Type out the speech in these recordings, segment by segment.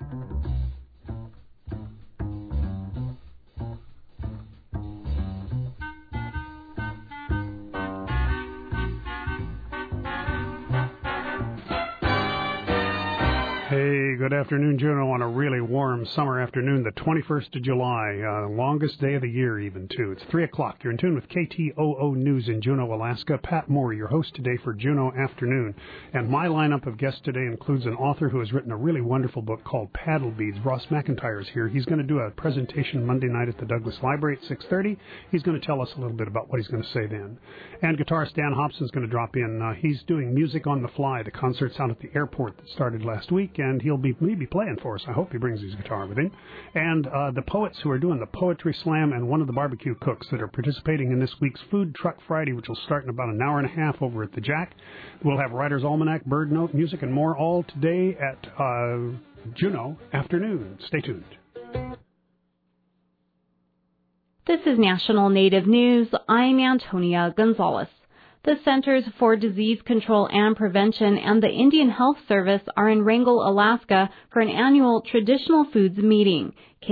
Hey, good afternoon, Juneau, on a really warm summer afternoon, the 21st of July, longest day of the year even, too. It's 3 o'clock. You're in tune with KTOO News in Juneau, Alaska. Pat Moore, your host today for Juneau Afternoon. And my lineup of guests today includes an author who has written a really wonderful book called Paddle Beads. Ross McIntyre is here. He's going to do a presentation Monday night at the Douglas Library at 6:30. He's going to tell us a little bit about what he's going to say then. And guitarist Dan Hobson's going to drop in. He's doing Music on the Fly, the concerts out at the airport that started last week, and he'll be maybe playing for us. I hope he brings his guitar with him. And the poets who are doing the Poetry Slam and one of the barbecue cooks that are participating in this week's Food Truck Friday, which will start in about an hour and a half over at the Jack. We'll have Writer's Almanac, Bird Note, music, and more all today at Juneau Afternoon. Stay tuned. This is National Native News. I'm Antonia Gonzalez. The Centers for Disease Control and Prevention and the Indian Health Service are in Wrangell, Alaska for an annual Traditional Foods meeting.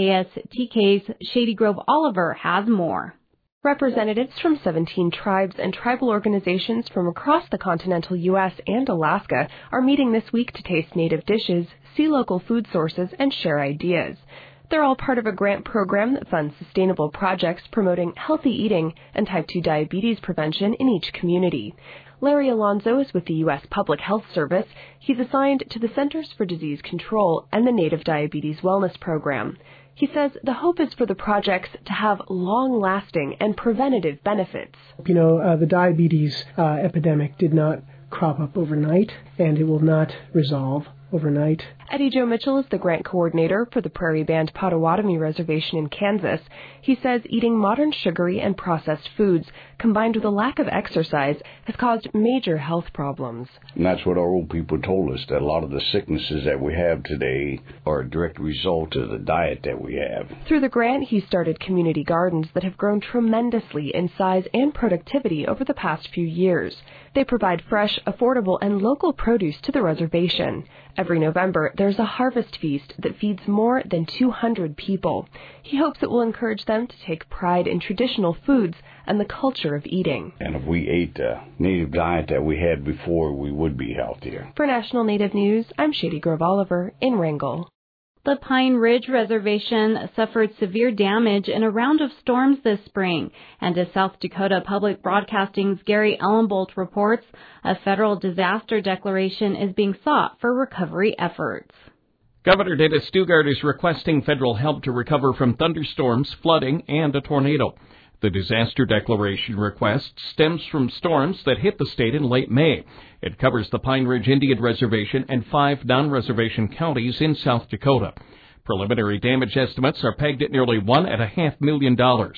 KSTK's Shady Grove Oliver has more. Representatives from 17 tribes and tribal organizations from across the continental U.S. and Alaska are meeting this week to taste native dishes, see local food sources, and share ideas. They're all part of a grant program that funds sustainable projects promoting healthy eating and type 2 diabetes prevention in each community. Larry Alonzo is with the U.S. Public Health Service. He's assigned to the Centers for Disease Control and the Native Diabetes Wellness Program. He says the hope is for the projects to have long-lasting and preventative benefits. The diabetes epidemic did not crop up overnight, and it will not resolve overnight. Eddie Joe Mitchell is the grant coordinator for the Prairie Band Potawatomi Reservation in Kansas. He says eating modern sugary and processed foods combined with a lack of exercise has caused major health problems. And that's what our old people told us, that a lot of the sicknesses that we have today are a direct result of the diet that we have. Through the grant, he started community gardens that have grown tremendously in size and productivity over the past few years. They provide fresh, affordable, and local produce to the reservation. Every November, there's a harvest feast that feeds more than 200 people. He hopes it will encourage them to take pride in traditional foods and the culture of eating. And if we ate the native diet that we had before, we would be healthier. For National Native News, I'm Shady Grove Oliver in Wrangell. The Pine Ridge Reservation suffered severe damage in a round of storms this spring, and as South Dakota Public Broadcasting's Gary Ellenbolt reports, a federal disaster declaration is being sought for recovery efforts. Governor Dennis Stugart is requesting federal help to recover from thunderstorms, flooding, and a tornado. The disaster declaration request stems from storms that hit the state in late May. It covers the Pine Ridge Indian Reservation and 5 non-reservation counties in South Dakota. Preliminary damage estimates are pegged at nearly $1.5 million.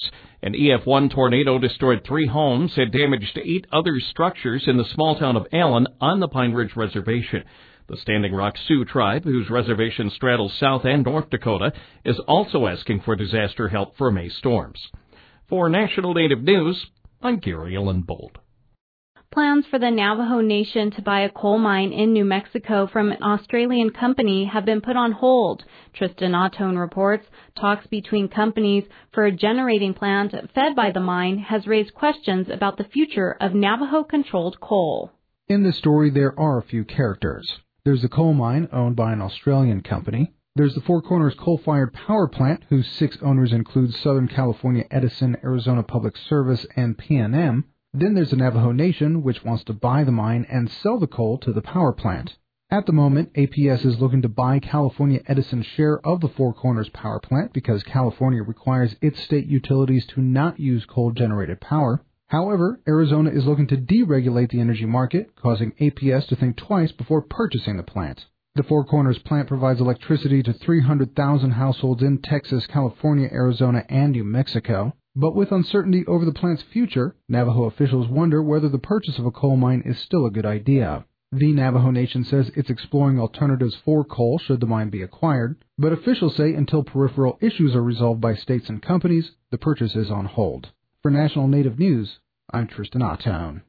An EF1 tornado destroyed 3 homes and damaged 8 other structures in the small town of Allen on the Pine Ridge Reservation. The Standing Rock Sioux tribe, whose reservation straddles South and North Dakota, is also asking for disaster help for May storms. For National Native News, I'm Gary Ellenbolt. Plans for the Navajo Nation to buy a coal mine in New Mexico from an Australian company have been put on hold. Tristan Ottone reports talks between companies for a generating plant fed by the mine has raised questions about the future of Navajo-controlled coal. In this story, there are a few characters. There's the coal mine owned by an Australian company. There's the Four Corners coal-fired power plant, whose 6 owners include Southern California Edison, Arizona Public Service, and PNM. Then there's the Navajo Nation, which wants to buy the mine and sell the coal to the power plant. At the moment, APS is looking to buy California Edison's share of the Four Corners power plant because California requires its state utilities to not use coal-generated power. However, Arizona is looking to deregulate the energy market, causing APS to think twice before purchasing the plant. The Four Corners plant provides electricity to 300,000 households in Texas, California, Arizona, and New Mexico. But with uncertainty over the plant's future, Navajo officials wonder whether the purchase of a coal mine is still a good idea. The Navajo Nation says it's exploring alternatives for coal should the mine be acquired, but officials say until peripheral issues are resolved by states and companies, the purchase is on hold. For National Native News, I'm Tristan Ottone.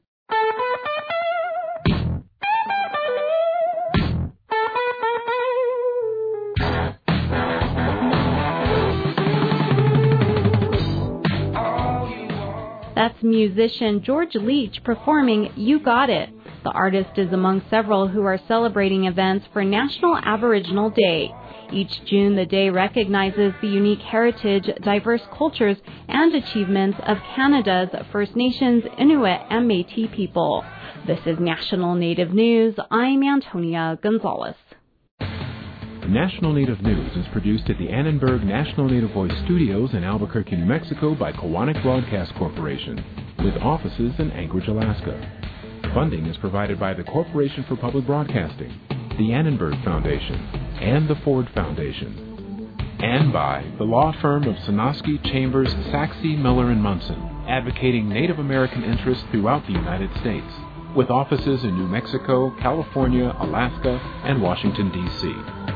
That's musician George Leach performing You Got It. The artist is among several who are celebrating events for National Aboriginal Day. Each June, the day recognizes the unique heritage, diverse cultures, and achievements of Canada's First Nations, Inuit, and Métis people. This is National Native News. I'm Antonia Gonzalez. National Native News is produced at the Annenberg National Native Voice Studios in Albuquerque, New Mexico by Kowanik Broadcast Corporation, with offices in Anchorage, Alaska. Funding is provided by the Corporation for Public Broadcasting, the Annenberg Foundation, and the Ford Foundation. And by the law firm of Sonosky, Chambers, Saxe, Miller & Munson, advocating Native American interests throughout the United States, with offices in New Mexico, California, Alaska, and Washington, D.C.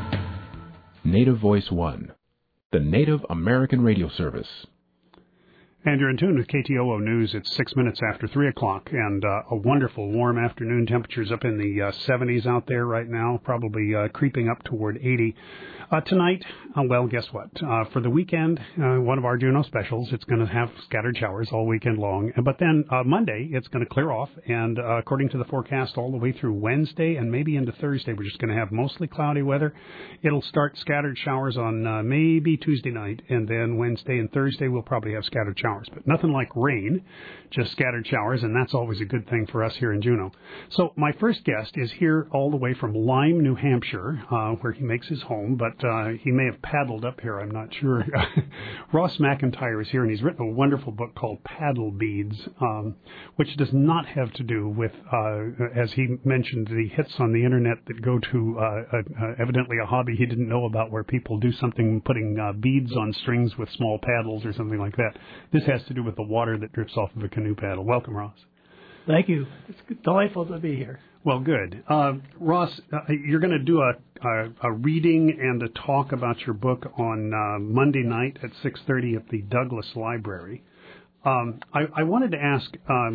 Native Voice One, the Native American Radio Service. And you're in tune with KTOO News. It's 6 minutes after 3 o'clock, and a wonderful warm afternoon. Temperatures up in the 70s out there right now, probably creeping up toward 80. Tonight, well, guess what? For the weekend, one of our Juno specials, it's going to have scattered showers all weekend long. But then Monday, it's going to clear off, and according to the forecast, all the way through Wednesday and maybe into Thursday, we're just going to have mostly cloudy weather. It'll start scattered showers on maybe Tuesday night, and then Wednesday and Thursday we'll probably have scattered showers. But nothing like rain, just scattered showers, and that's always a good thing for us here in Juneau. So my first guest is here all the way from Lyme, New Hampshire, where he makes his home, but he may have paddled up here, I'm not sure. Ross McIntyre is here, and he's written a wonderful book called Paddle Beads, which does not have to do with, as he mentioned, the hits on the internet that go to evidently a hobby he didn't know about, where people do something putting beads on strings with small paddles or something like that. This has to do with the water that drips off of a canoe paddle. Welcome, Ross. Thank you. It's delightful to be here. Well, good. Ross, you're going to do a reading and a talk about your book on Monday night at 6:30 at the Douglas Library. I wanted to ask,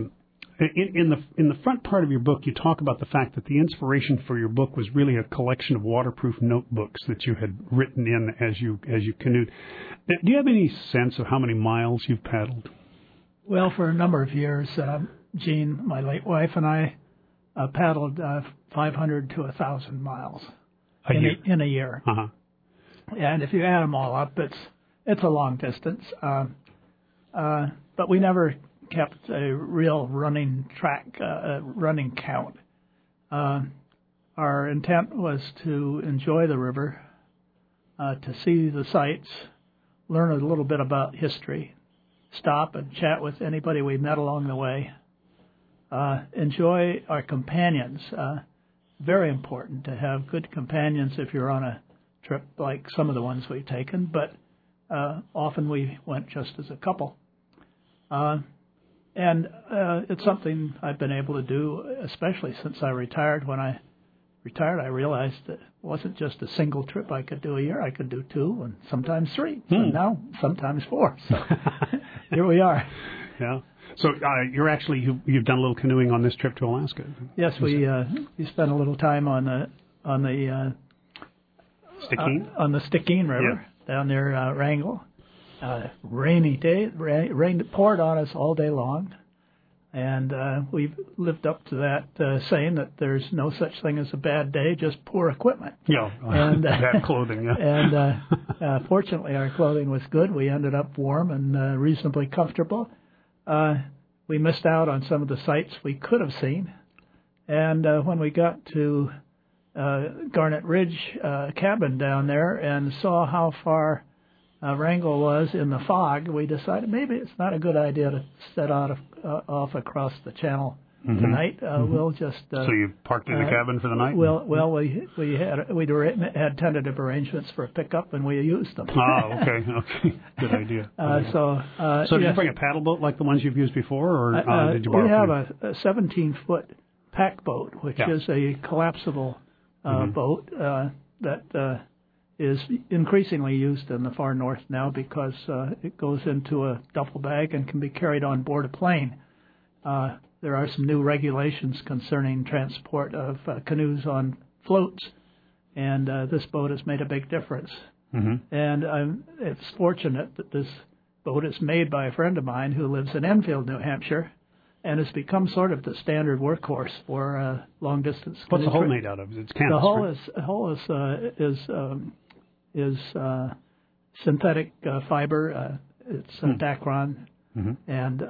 in the front part of your book, you talk about the fact that the inspiration for your book was really a collection of waterproof notebooks that you had written in as you canoed. Do you have any sense of how many miles you've paddled? Well, for a number of years, Jean, my late wife, and I paddled 500 to 1,000 miles in a year. Uh-huh. And if you add them all up, it's a long distance. But we never kept a real running count. Our intent was to enjoy the river, to see the sights, learn a little bit about history, stop and chat with anybody we met along the way, enjoy our companions. Very important to have good companions if you're on a trip like some of the ones we've taken, but often we went just as a couple. And it's something I've been able to do, especially since I retired. When I retired, I realized that it wasn't just a single trip I could do a year. I could do 2 and sometimes 3, and now sometimes 4. So here we are. Yeah. So you've done a little canoeing on this trip to Alaska. Yes, we spent a little time on the Stickeen? On the Stickeen River down near Wrangell. Rainy day, rain poured on us all day long, and we've lived up to that saying that there's no such thing as a bad day, just poor equipment. Yeah, and bad clothing. Yeah. And fortunately, our clothing was good. We ended up warm and reasonably comfortable. We missed out on some of the sights we could have seen, and when we got to Garnet Ridge cabin down there and saw how far Wrangell was in the fog, we decided maybe it's not a good idea to set off across the channel tonight. We'll just. So you parked in the cabin for the night? Well, we had tentative arrangements for a pickup, and we used them. Oh, okay, good idea. So did you bring a paddle boat like the ones you've used before, or did you borrow? We have a 17-foot pack boat, which is a collapsible boat that is increasingly used in the far north now because it goes into a duffel bag and can be carried on board a plane. There are some new regulations concerning transport of canoes on floats, and this boat has made a big difference. And it's fortunate that this boat is made by a friend of mine who lives in Enfield, New Hampshire, and has become sort of the standard workhorse for long distance. What's the hull made out of? It's canvas. The hull is synthetic fiber. It's Dacron, and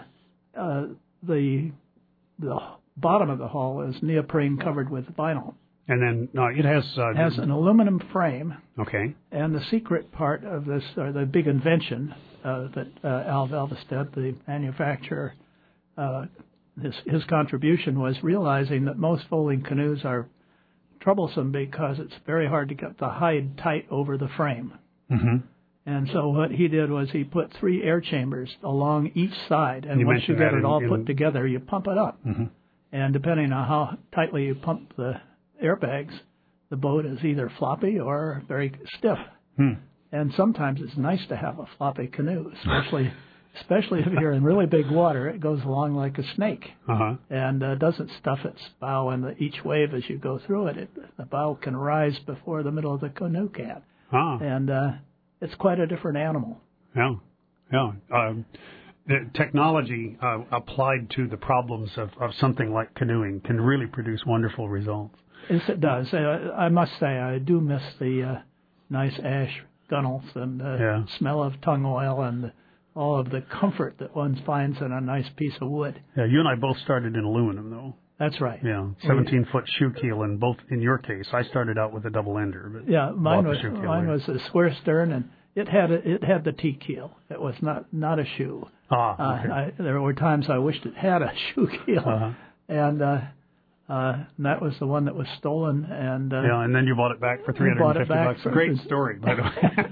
the bottom of the hull is neoprene covered with vinyl. And then it has an aluminum frame. Okay. And the secret part of this, or the big invention that Al Velvestedt, the manufacturer, his contribution was realizing that most folding canoes are troublesome because it's very hard to get the hide tight over the frame. Mm-hmm. And so what he did was he put 3 air chambers along each side, and once you get it all put together, you pump it up. Mm-hmm. And depending on how tightly you pump the airbags, the boat is either floppy or very stiff. And sometimes it's nice to have a floppy canoe, especially if you're in really big water. It goes along like a snake and doesn't stuff its bow, and each wave as you go through it, the bow can rise before the middle of the canoe can. And it's quite a different animal. Yeah. The technology applied to the problems of something like canoeing can really produce wonderful results. Yes, it does. I must say, I do miss the nice ash gunnels and the smell of tung oil and all of the comfort that one finds in a nice piece of wood. Yeah, you and I both started in aluminum, though. That's right. Yeah, 17-foot shoe keel, and both in your case, I stared out with a double ender. But mine was a square stern, and it had the T keel. It was not a shoe. Okay. There were times I wished it had a shoe keel, and that was the one that was stolen. And and then you bought it back for $350. Great story, by the way.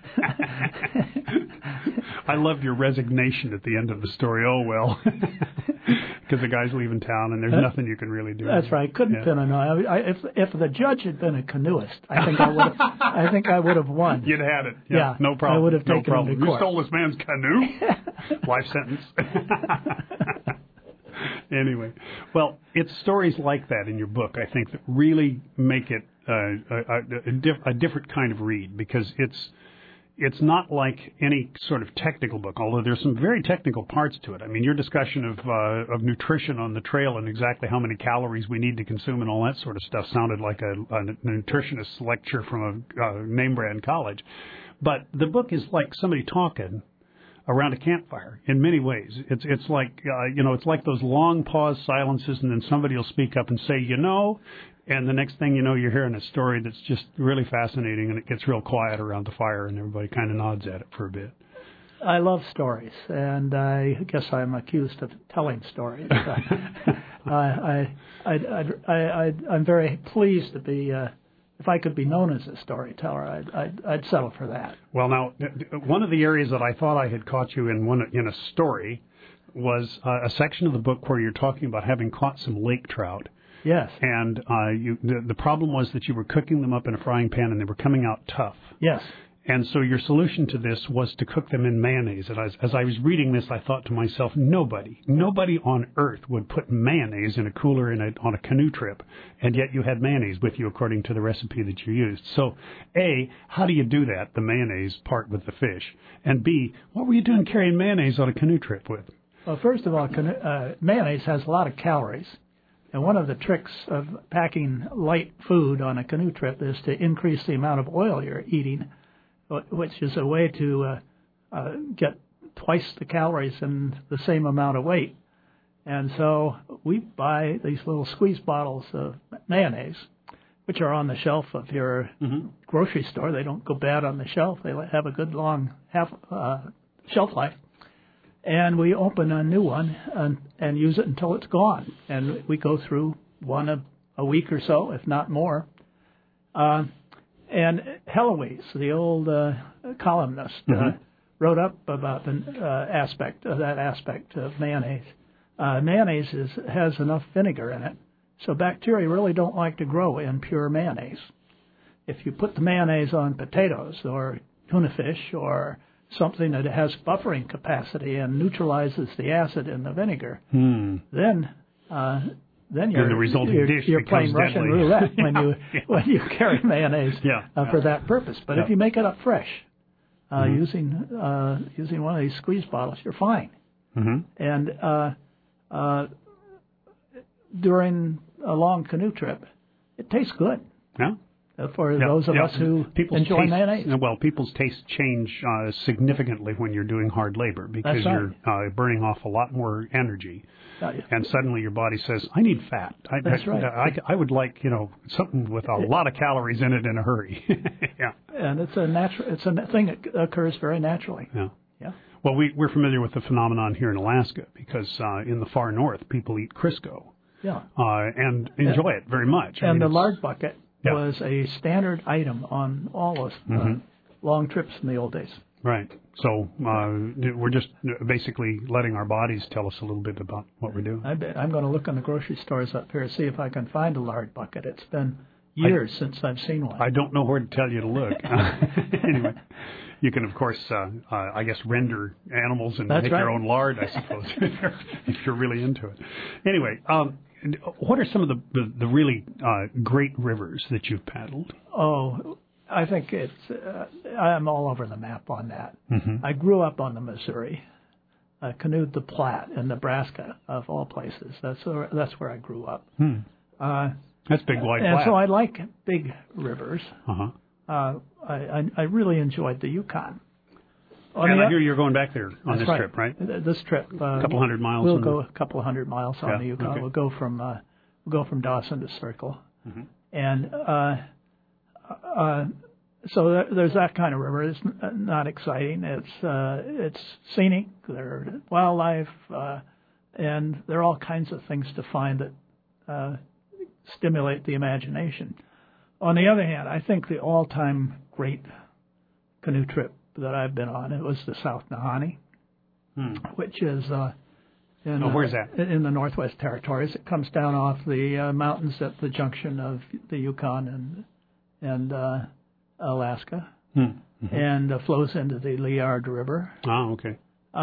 I loved your resignation at the end of the story. Oh well, because the guy's leaving town and there's nothing you can really do. That's right. Couldn't pin an eye. If the judge had been a canoeist, I think I would have won. You'd had it. Yeah, no problem. I would have taken him to court. You stole this man's canoe? Life sentence. Anyway, well, it's stories like that in your book, I think, that really make it a different kind of read, because it's not like any sort of technical book, although there's some very technical parts to it. I mean, your discussion of nutrition on the trail and exactly how many calories we need to consume and all that sort of stuff sounded like a nutritionist's lecture from a name brand college. But the book is like somebody talking around a campfire in many ways. It's like it's like those long pause silences, and then somebody will speak up and say, and the next thing you know, you're hearing a story that's just really fascinating, and it gets real quiet around the fire, and everybody kind of nods at it for a bit. I love stories, and I guess I'm accused of telling stories. I'm very pleased to be. If I could be known as a storyteller, I'd settle for that. Well, now, one of the areas that I thought I had caught you in a story was a section of the book where you're talking about having caught some lake trout. Yes. And the problem was that you were cooking them up in a frying pan and they were coming out tough. Yes. And so your solution to this was to cook them in mayonnaise. And as I was reading this, I thought to myself, nobody on earth would put mayonnaise in a cooler on a canoe trip, and yet you had mayonnaise with you according to the recipe that you used. So, A, how do you do that, the mayonnaise part with the fish? And B, what were you doing carrying mayonnaise on a canoe trip with? Well, first of all, mayonnaise has a lot of calories. And one of the tricks of packing light food on a canoe trip is to increase the amount of oil you're eating, which is a way to get twice the calories in the same amount of weight. And so we buy these little squeeze bottles of mayonnaise, which are on the shelf of your grocery store. They don't go bad on the shelf. They have a good long shelf life. And we open a new one and use it until it's gone. And we go through one a week or so, if not more. And Heloise, the old columnist, wrote up about the aspect of mayonnaise. Mayonnaise has enough vinegar in it, so bacteria really don't like to grow in pure mayonnaise. If you put the mayonnaise on potatoes or tuna fish or something that has buffering capacity and neutralizes the acid in the vinegar, then you're playing Russian roulette when you carry mayonnaise for that purpose. But if you make it up fresh, using one of these squeeze bottles, you're fine. And during a long canoe trip, it tastes good. Yeah. For those of us who enjoy mayonnaise. Well, people's tastes change significantly when you're doing hard labor because you're burning off a lot more energy. And suddenly your body says, I need fat. That's right. I would like, something with a lot of calories in it in a hurry. Yeah. And it's a thing that occurs very naturally. Yeah. Yeah. Well, we're familiar with the phenomenon here in Alaska because in the far north, people eat Crisco. Yeah. And enjoy it very much. And the lard bucket was a standard item on all those long trips in the old days. Right. So we're just basically letting our bodies tell us a little bit about what we're doing. I'm going to look in the grocery stores up here, see if I can find a lard bucket. It's been years since I've seen one. I don't know where to tell you to look. Anyway, you can, of course, I guess, render animals and make your own lard, I suppose, if you're really into it. Anyway, what are some of the really great rivers that you've paddled? Oh, I think I'm all over the map on that. I grew up on the Missouri. I canoed the Platte in Nebraska, of all places. That's where I grew up. That's big, wide, and Platte. so I like big rivers. I really enjoyed the Yukon. And I hear you're going back there on this trip, right? This trip, a couple hundred miles. We'll go a couple of hundred miles on the Yukon. Okay. We'll go from Dawson to Circle, and so there's that kind of river. It's not exciting. It's scenic. There's wildlife, and there are all kinds of things to find that stimulate the imagination. On the other hand, I think the all-time great canoe trip that I've been on, it was the South Nahanni, which is where's that? In the Northwest Territories. It comes down off the mountains at the junction of the Yukon and Alaska, and flows into the Liard River. Oh, okay.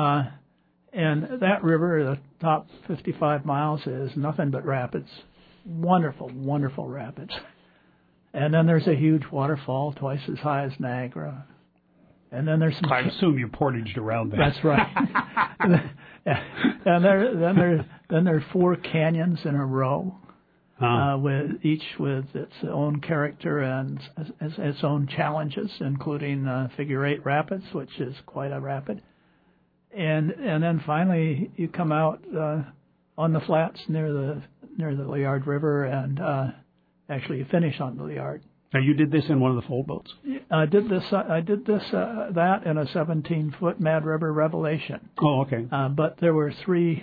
And that river, the top 55 miles, is nothing but rapids. Wonderful, wonderful rapids. And then there's a huge waterfall twice as high as Niagara. And then there's some. I assume you portaged around that. That's right. And there are 4 canyons in a row, with each with its own character and its own challenges, including Figure 8 Rapids, which is quite a rapid. And then finally you come out on the flats near the Liard River, and actually you finish on the Liard. Now you did this in one of the fold boats? I did this that in a 17-foot Mad River Revelation. Oh, okay. But there were three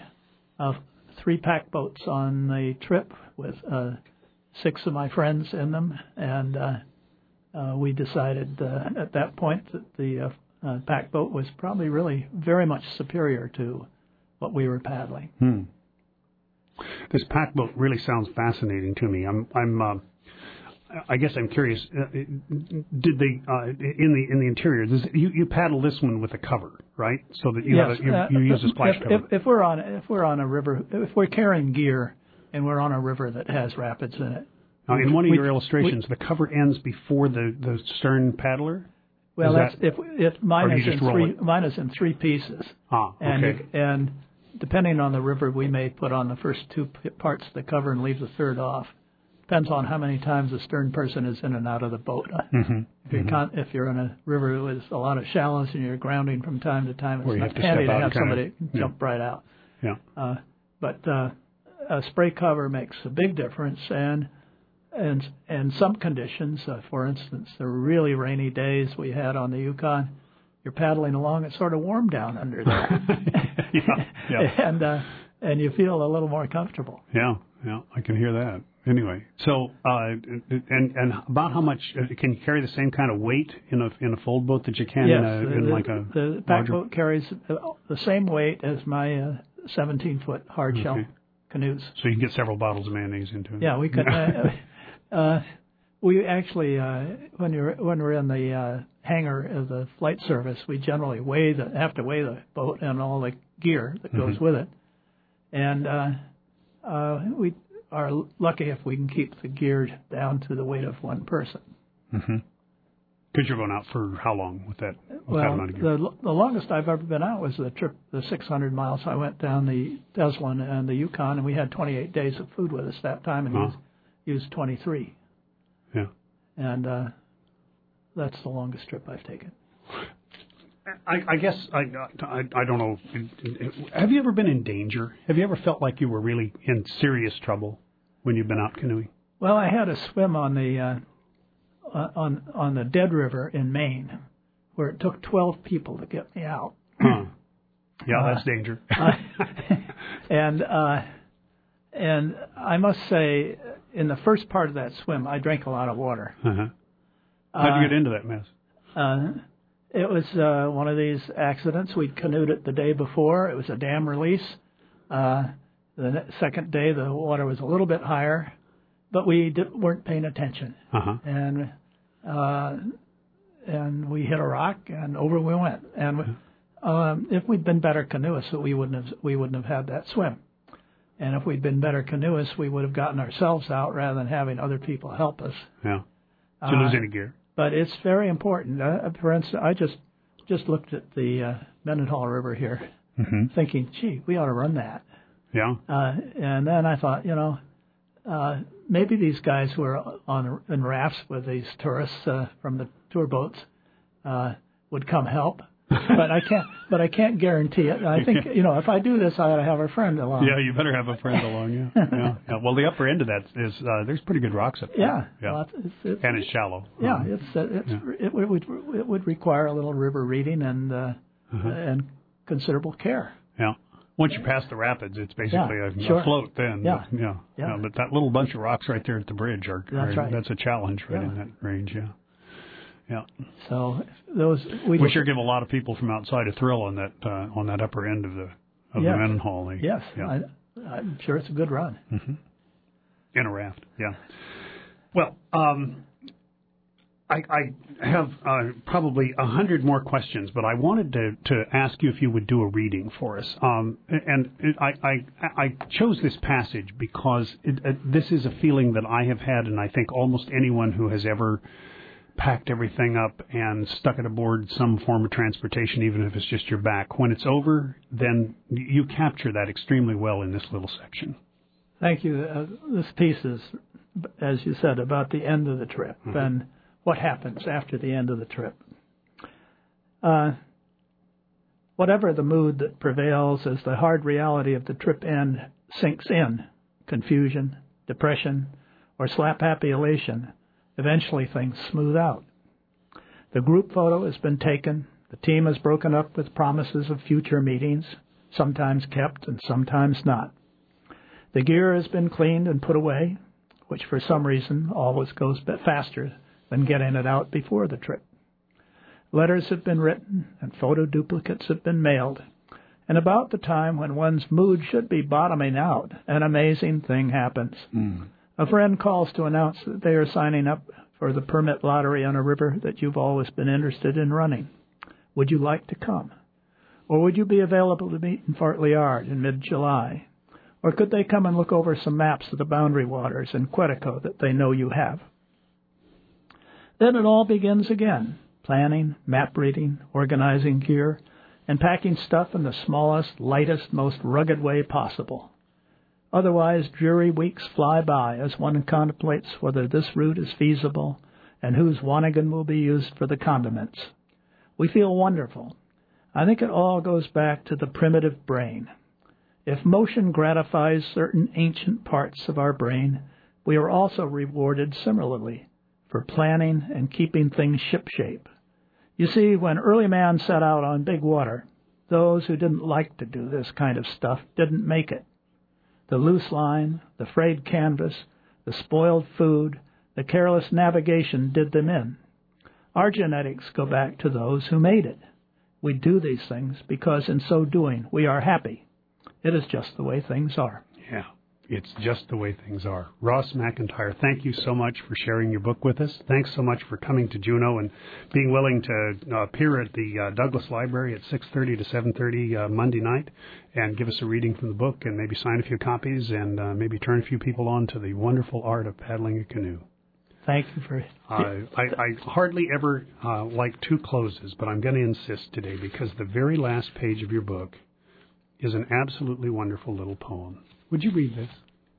pack boats on the trip with 6 of my friends in them, and we decided at that point that the pack boat was probably really very much superior to what we were paddling. This pack boat really sounds fascinating to me. I guess I'm curious. Did they in the interior? You paddle this one with a cover, right? So that you you use a splash cover. If we're on a river, if we're carrying gear and we're on a river that has rapids in it. Now, in one of your illustrations, the cover ends before the stern paddler. Well, mine is in 3 pieces. Okay. And depending on the river, we may put on the first 2 parts of the cover and leave the third off. Depends on how many times the stern person is in and out of the boat. If you're in a river with a lot of shallows and you're grounding from time to time, it's not handy to have somebody jump right out. Yeah. But a spray cover makes a big difference, and some conditions, for instance, the really rainy days we had on the Yukon, you're paddling along, it's sort of warm down under there. And you feel a little more comfortable. Yeah, I can hear that. Anyway, so and about how much can you carry the same kind of weight in a fold boat that you can the pack boat carries the same weight as my 17-foot hard shell canoes. So you can get several bottles of mayonnaise into it. Yeah, we could. We actually when we're in the hangar of the flight service, we generally have to weigh the boat and all the gear that goes with it, and we are lucky if we can keep the gear down to the weight of one person. Because you're going out for how long with that amount of gear? The longest I've ever been out was the trip, the 600 miles. I went down the Deslin and the Yukon, and we had 28 days of food with us that time, and used 23. Yeah. And that's the longest trip I've taken. I guess, I don't know. Have you ever been in danger? Have you ever felt like you were really in serious trouble when you've been out canoeing? Well, I had a swim on the on the Dead River in Maine, where it took 12 people to get me out. Huh. Yeah, that's danger. And I must say, in the first part of that swim, I drank a lot of water. Uh-huh. How'd you get into that mess? It was one of these accidents. We'd canoed it the day before. It was a dam release. The second day, the water was a little bit higher, but we weren't paying attention. Uh-huh. And we hit a rock, and over we went. And if we'd been better canoeists, we wouldn't have had that swim. And if we'd been better canoeists, we would have gotten ourselves out rather than having other people help us. Yeah. Did you lose any gear? But it's very important. For instance, I just looked at the Mendenhall River here, thinking, gee, we ought to run that. Yeah. And then I thought, maybe these guys who are in rafts with these tourists from the tour boats would come help. But I can't guarantee it. I think if I do this, I ought to have a friend along. Yeah, you better have a friend along. Yeah. Well, the upper end of that is there's pretty good rocks up there. Yeah. Well, and it's shallow. Yeah, it would require a little river reading and considerable care. Yeah. Once you pass the rapids, it's basically a float then. Yeah. But that little bunch of rocks right there at the bridge that's a challenge in that range. Yeah. Yeah. So those we sure give a lot of people from outside a thrill on that upper end of the Mendenhall. Yes. Yeah. I'm sure it's a good run. Mm-hmm. In a raft. Yeah. Well, I have probably 100 more questions, but I wanted to ask you if you would do a reading for us. And I chose this passage because this is a feeling that I have had, and I think almost anyone who has ever packed everything up and stuck it aboard some form of transportation, even if it's just your back. When it's over, then you capture that extremely well in this little section. Thank you. This piece is, as you said, about the end of the trip and what happens after the end of the trip. Whatever the mood that prevails as the hard reality of the trip end sinks in, confusion, depression, or slap-happy elation, eventually things smooth out. The group photo has been taken. The team has broken up with promises of future meetings, sometimes kept and sometimes not. The gear has been cleaned and put away, which for some reason always goes a bit faster than getting it out before the trip. Letters have been written and photo duplicates have been mailed. And about the time when one's mood should be bottoming out, an amazing thing happens. A friend calls to announce that they are signing up for the permit lottery on a river that you've always been interested in running. Would you like to come? Or would you be available to meet in Fort Liard in mid-July? Or could they come and look over some maps of the boundary waters in Quetico that they know you have? Then it all begins again, planning, map reading, organizing gear, and packing stuff in the smallest, lightest, most rugged way possible. Otherwise, dreary weeks fly by as one contemplates whether this route is feasible and whose Wanigan will be used for the condiments. We feel wonderful. I think it all goes back to the primitive brain. If motion gratifies certain ancient parts of our brain, we are also rewarded similarly for planning and keeping things shipshape. You see, when early man set out on big water, those who didn't like to do this kind of stuff didn't make it. The loose line, the frayed canvas, the spoiled food, the careless navigation did them in. Our genetics go back to those who made it. We do these things because in so doing we are happy. It is just the way things are. Yeah, it's just the way things are. Ross McIntyre, thank you so much for sharing your book with us. Thanks so much for coming to Juneau and being willing to appear at the Douglas Library at 6:30 to 7:30 Monday night and give us a reading from the book and maybe sign a few copies and maybe turn a few people on to the wonderful art of paddling a canoe. Thank you for... I hardly ever like two closes, but I'm going to insist today because the very last page of your book is an absolutely wonderful little poem. Would you read this?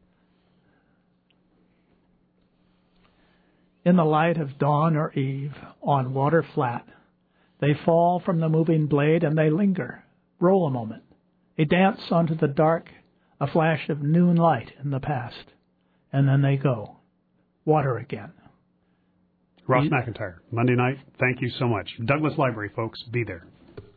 In the light of dawn or eve, on water flat, they fall from the moving blade and they linger, roll a moment. They dance onto the dark, a flash of noon light in the past, and then they go. Water again. Ross McIntyre, Monday night. Thank you so much. Douglas Library, folks. Be there.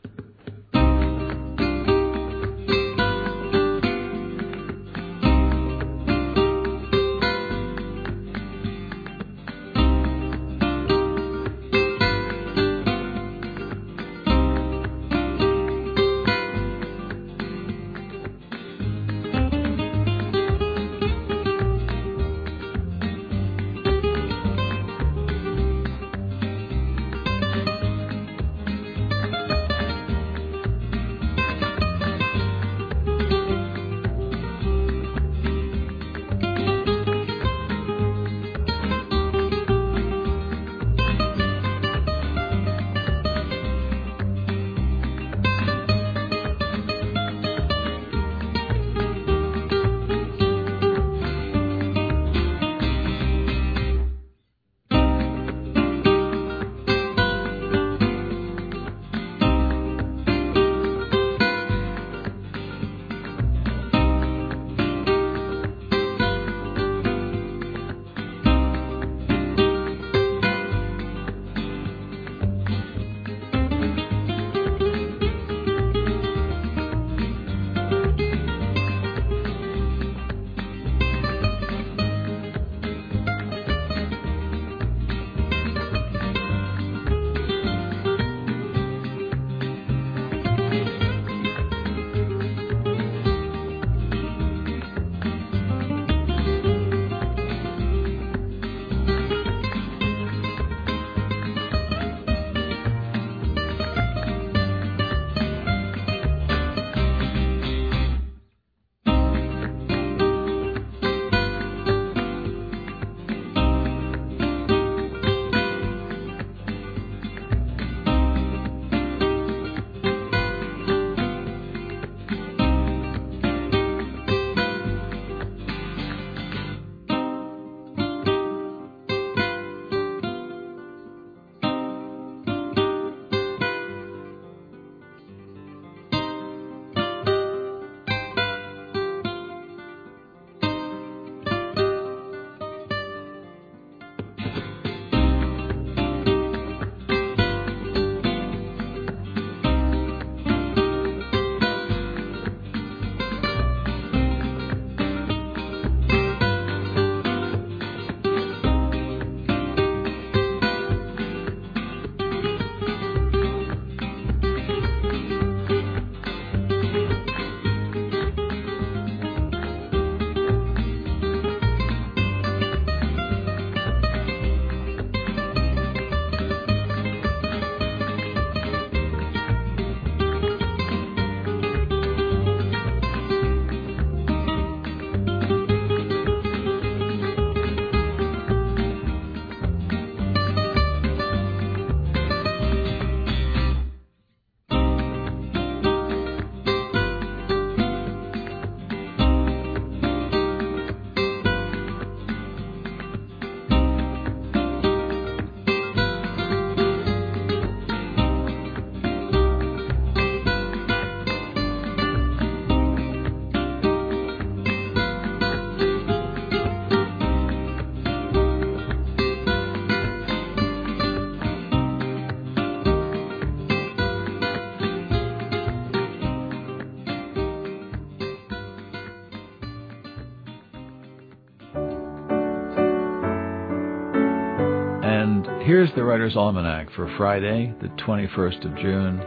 Here's the Writer's Almanac for Friday, the 21st of June,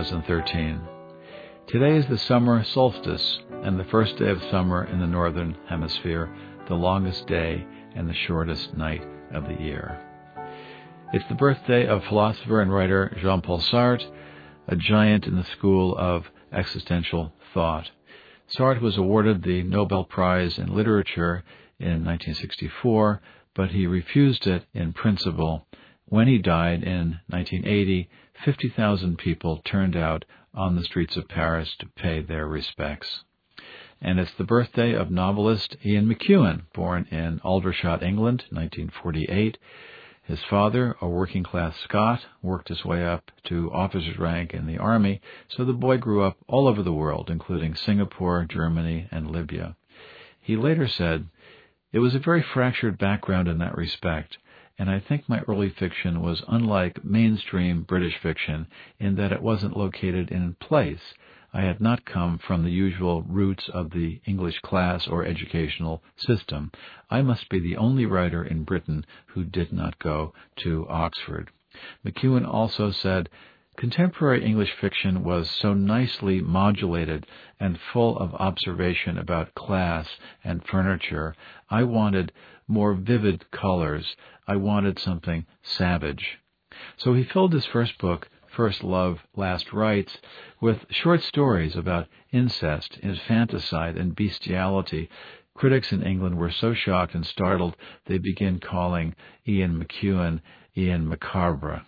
2013. Today is the summer solstice and the first day of summer in the northern hemisphere, the longest day and the shortest night of the year. It's the birthday of philosopher and writer Jean-Paul Sartre, a giant in the school of existential thought. Sartre was awarded the Nobel Prize in Literature in 1964, but he refused it in principle. When he died in 1980, 50,000 people turned out on the streets of Paris to pay their respects. And it's the birthday of novelist Ian McEwan, born in Aldershot, England, 1948. His father, a working-class Scot, worked his way up to officer's rank in the army, so the boy grew up all over the world, including Singapore, Germany, and Libya. He later said, "It was a very fractured background in that respect, and I think my early fiction was unlike mainstream British fiction in that it wasn't located in place. I had not come from the usual roots of the English class or educational system. I must be the only writer in Britain who did not go to Oxford." McEwan also said, "Contemporary English fiction was so nicely modulated and full of observation about class and furniture. I wanted more vivid colors. I wanted something savage." So he filled his first book, First Love, Last Rites, with short stories about incest, infanticide, and bestiality. Critics in England were so shocked and startled they began calling Ian McEwan Ian Macabre.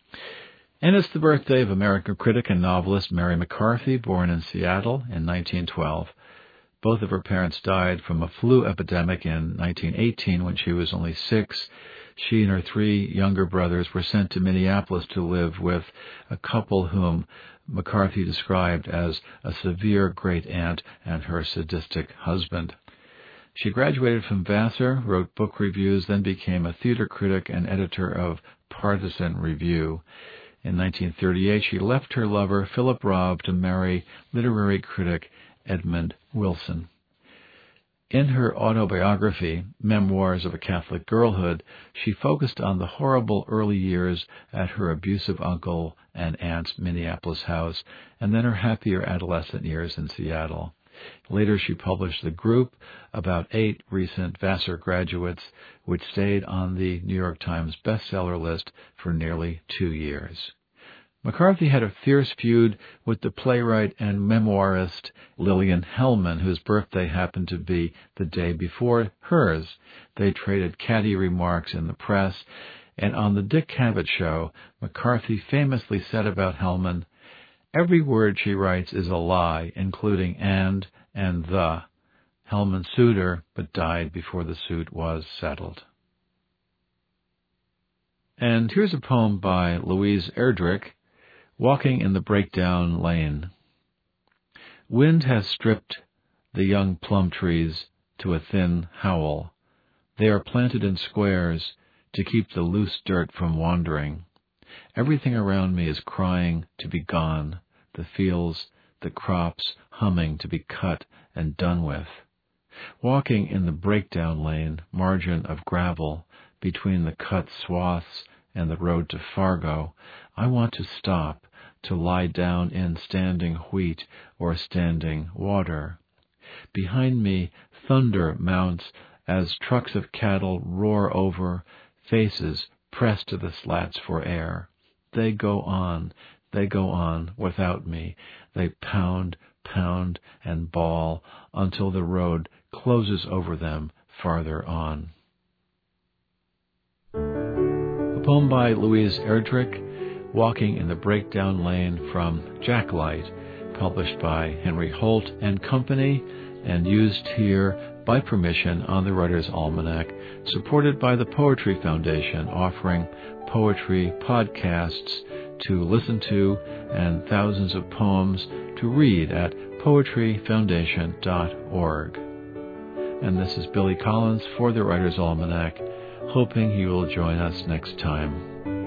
And it's the birthday of American critic and novelist Mary McCarthy, born in Seattle in 1912. Both of her parents died from a flu epidemic in 1918 when she was only 6. She and her 3 younger brothers were sent to Minneapolis to live with a couple whom McCarthy described as a severe great-aunt and her sadistic husband. She graduated from Vassar, wrote book reviews, then became a theater critic and editor of Partisan Review. In 1938, she left her lover, Philip Robb, to marry literary critic Edmund Wilson. In her autobiography, Memoirs of a Catholic Girlhood, she focused on the horrible early years at her abusive uncle and aunt's Minneapolis house, and then her happier adolescent years in Seattle. Later, she published The Group, about 8 recent Vassar graduates, which stayed on the New York Times bestseller list for nearly 2 years. McCarthy had a fierce feud with the playwright and memoirist Lillian Hellman, whose birthday happened to be the day before hers. They traded catty remarks in the press, and on the Dick Cavett Show, McCarthy famously said about Hellman, "Every word she writes is a lie, including and the." Hellman sued her, but died before the suit was settled. And here's a poem by Louise Erdrich, Walking in the Breakdown Lane. Wind has stripped the young plum trees to a thin howl. They are planted in squares to keep the loose dirt from wandering. Everything around me is crying to be gone, the fields, the crops humming to be cut and done with. Walking in the breakdown lane, margin of gravel, between the cut swaths and the road to Fargo, I want to stop, to lie down in standing wheat or standing water. Behind me, thunder mounts as trucks of cattle roar over, faces pressed to the slats for air. They go on without me. They pound, and bawl until the road closes over them farther on. A poem by Louise Erdrich, Walking in the Breakdown Lane, from Jacklight, published by Henry Holt and Company, and used here by permission on the Writer's Almanac, supported by the Poetry Foundation, offering poetry podcasts to listen to and thousands of poems to read at poetryfoundation.org. And this is Billy Collins for the Writer's Almanac, hoping you will join us next time.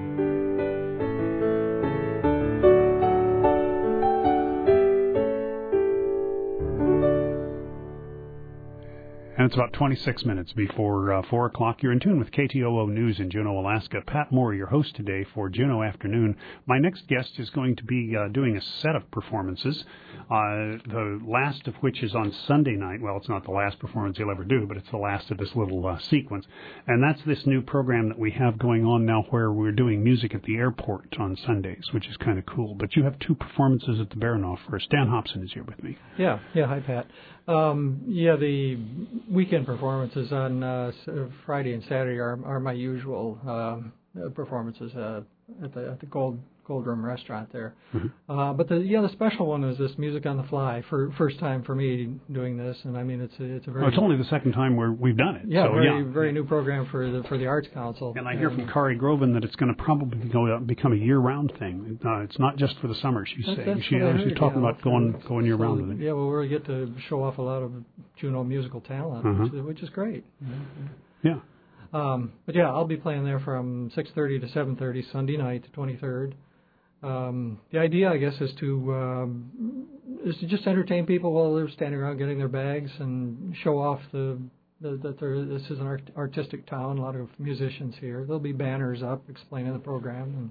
And it's about 26 minutes before 4 o'clock. You're in tune with KTOO News in Juneau, Alaska. Pat Moore, your host today for Juneau Afternoon. My next guest is going to be doing a set of performances, the last of which is on Sunday night. Well, it's not the last performance he'll ever do, but it's the last of this little sequence. And that's this new program that we have going on now where we're doing music at the airport on Sundays, which is kind of cool. But you have 2 performances at the Baranoff first. Dan Hobson is here with me. Yeah. Hi, Pat. We weekend performances on Friday and Saturday are my usual performances at the Gold Room restaurant there. Mm-hmm. But the special one is this Music on the Fly. First time for me doing this, and I mean it's a very. Well, it's only the second time we've done it. Yeah, so, very new program for the Arts Council. And I hear from Kari Groven that it's going to probably become a year-round thing. It's not just for the summer. She's talking about going year-round with it. Yeah, well, we get to show off a lot of Juneau musical talent, which is great. Yeah. But yeah, I'll be playing there from 6:30 to 7:30 Sunday night, the 23rd. The idea, I guess, is to just entertain people while they're standing around getting their bags and show off that this is an artistic town. A lot of musicians here. There'll be banners up explaining the program,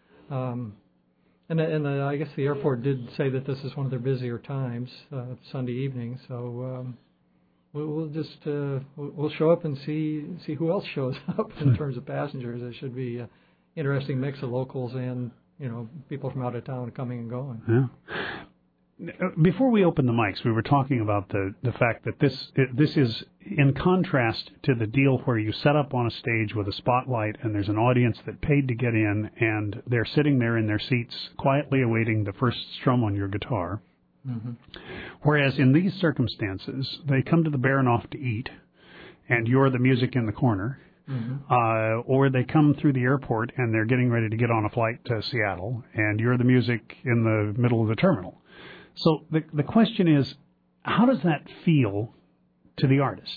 and I guess the airport did say that this is one of their busier times, Sunday evening. So we'll just we'll show up and see who else shows up in terms of passengers. It should be an interesting mix of locals and people from out of town coming and going. Yeah. Before we opened the mics, we were talking about the fact that this is in contrast to the deal where you set up on a stage with a spotlight and there's an audience that paid to get in and they're sitting there in their seats quietly awaiting the first strum on your guitar. Mm-hmm. Whereas in these circumstances, they come to the Baranoff to eat and you're the music in the corner. Mm-hmm. Or they come through the airport and they're getting ready to get on a flight to Seattle, and you're the music in the middle of the terminal. So the question is, how does that feel to the artist?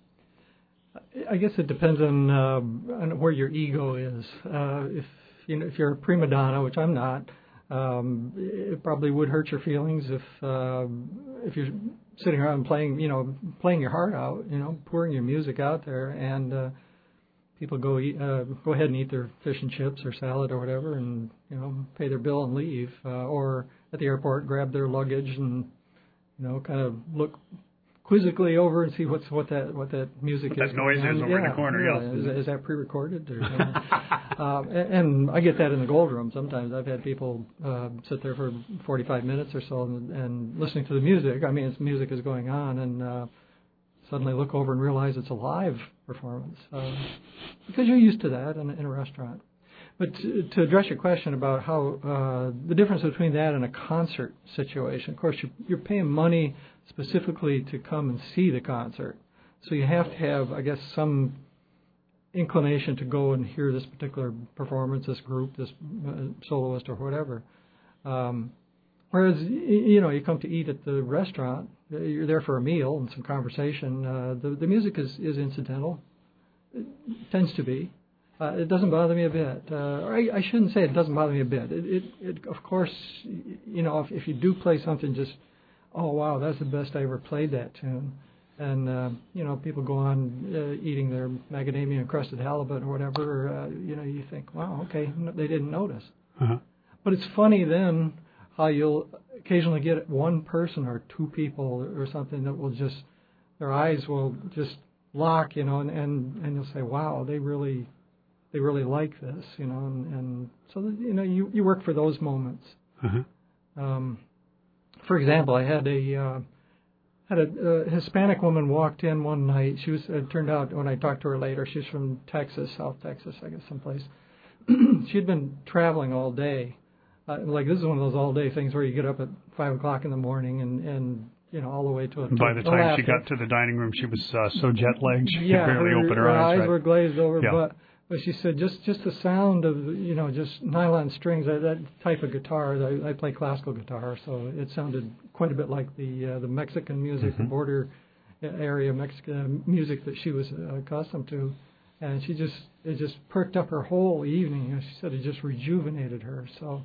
I guess it depends on where your ego is. If you're a prima donna, which I'm not, it probably would hurt your feelings if you're sitting around playing your heart out, pouring your music out there, and people go ahead and eat their fish and chips or salad or whatever, and pay their bill and leave, or at the airport grab their luggage and kind of look quizzically over and see what that music is. That noise is over in the corner. Yeah. Is that pre-recorded? Or and I get that in the Gold Room sometimes. I've had people sit there for 45 minutes or so and listening to the music. I mean, music is going on, and suddenly look over and realize it's a live performance, because you're used to that in a restaurant. But to address your question about how the difference between that and a concert situation, of course, you're paying money specifically to come and see the concert, so you have to have, I guess, some inclination to go and hear this particular performance, this group, this soloist or whatever. Whereas, you come to eat at the restaurant, you're there for a meal and some conversation. The music is incidental. It tends to be. It doesn't bother me a bit. Or I shouldn't say it doesn't bother me a bit. It of course, if you do play something just, oh, wow, that's the best I ever played that tune. And, people go on eating their macadamia encrusted halibut or whatever, you think, wow, okay, they didn't notice. Uh-huh. But it's funny then how you'll occasionally get one person or two people or something that will just, their eyes will just lock, and you'll say, wow, they really like this, and so you work for those moments. Uh-huh. For example, I had a Hispanic woman walked in one night. She was, it turned out when I talked to her later, she's from Texas, South Texas, I guess, someplace. She'd been traveling all day. This is one of those all-day things where you get up at 5 o'clock in the morning and all the way to by the time she got to the dining room, she was so jet-lagged she could barely open her eyes. Her eyes were glazed over. Yeah. But she said just the sound of just nylon strings, that type of guitar. I play classical guitar, so it sounded quite a bit like the Mexican music, the border area Mexican music that she was accustomed to, and it just perked up her whole evening. She said it just rejuvenated her. So.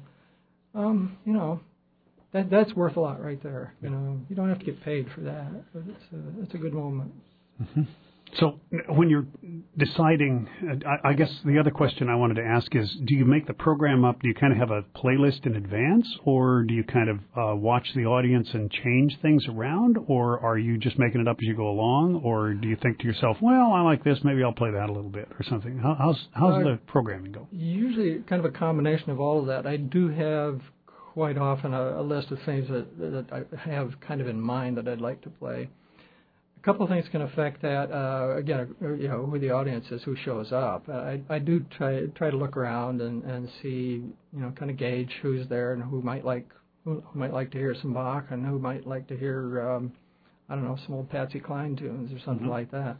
That's worth a lot right there. You don't have to get paid for that, but it's a good moment. Mm-hmm. So when you're deciding, I guess the other question I wanted to ask is, do you make the program up? Do you kind of have a playlist in advance, or do you kind of watch the audience and change things around, or are you just making it up as you go along, or do you think to yourself, well, I like this, maybe I'll play that a little bit or something? How's the programming go? Usually kind of a combination of all of that. I do have quite often a list of things that I have kind of in mind that I'd like to play. couple of things can affect that. Again, who the audience is, who shows up. I do try to look around and see, kind of gauge who's there and who might like to hear some Bach and who might like to hear, some old Patsy Cline tunes or something like that.